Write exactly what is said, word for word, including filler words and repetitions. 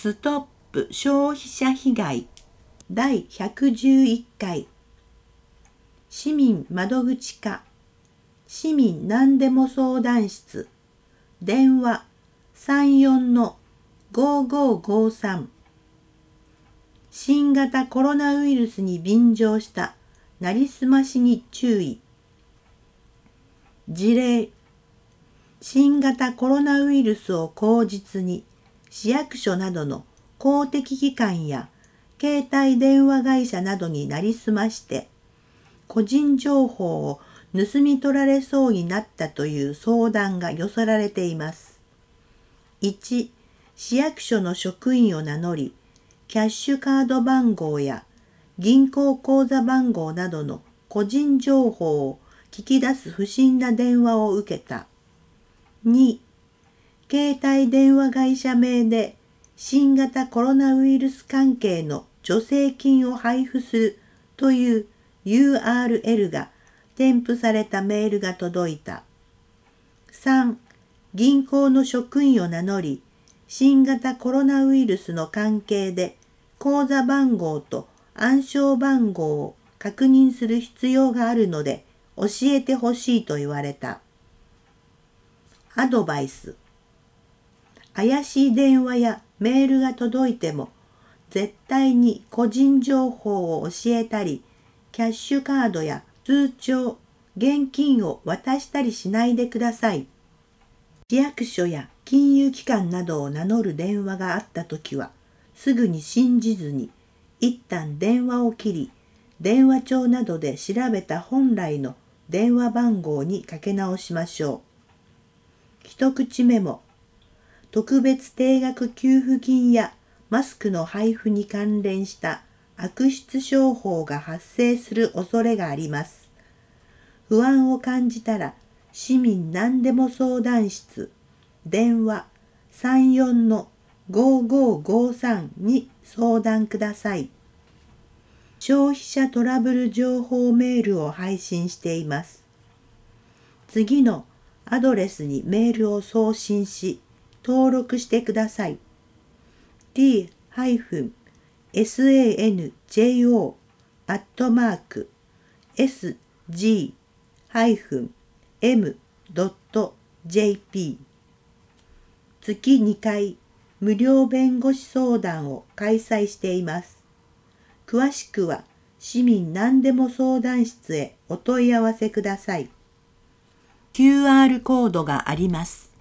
ストップ消費者被害だいひゃくじゅういっかい市民窓口課市民何でも相談室電話 さんよんのごごごさん 新型コロナウイルスに便乗したなりすましに注意。事例、新型コロナウイルスを口実に市役所などの公的機関や携帯電話会社などになりすまして個人情報を盗み取られそうになったという相談が寄せられています。いち. 市役所の職員を名乗り、キャッシュカード番号や銀行口座番号などの個人情報を聞き出す不審な電話を受けた。に. 携帯電話会社名で新型コロナウイルス関係の助成金を配布するという ユーアールエル が添付されたメールが届いた。さん. 銀行の職員を名乗り、新型コロナウイルスの関係で口座番号と暗証番号を確認する必要があるので教えてほしいと言われた。アドバイス。怪しい電話やメールが届いても絶対に個人情報を教えたり、キャッシュカードや通帳、現金を渡したりしないでください。市役所や金融機関などを名乗る電話があったときは、すぐに信じずに、一旦電話を切り、電話帳などで調べた本来の電話番号にかけ直しましょう。一口メモ。特別定額給付金やマスクの配布に関連した悪質商法が発生する恐れがあります。不安を感じたら、市民何でも相談室、電話 さんよんのごごごさん に相談ください。消費者トラブル情報メールを配信しています。次のアドレスにメールを送信し、登録してください。ティー サンジョー アットマーク エスジー エム ドット ジェーピー 月にかい無料弁護士相談を開催しています。詳しくは市民何でも相談室へお問い合わせください。キューアール コードがあります。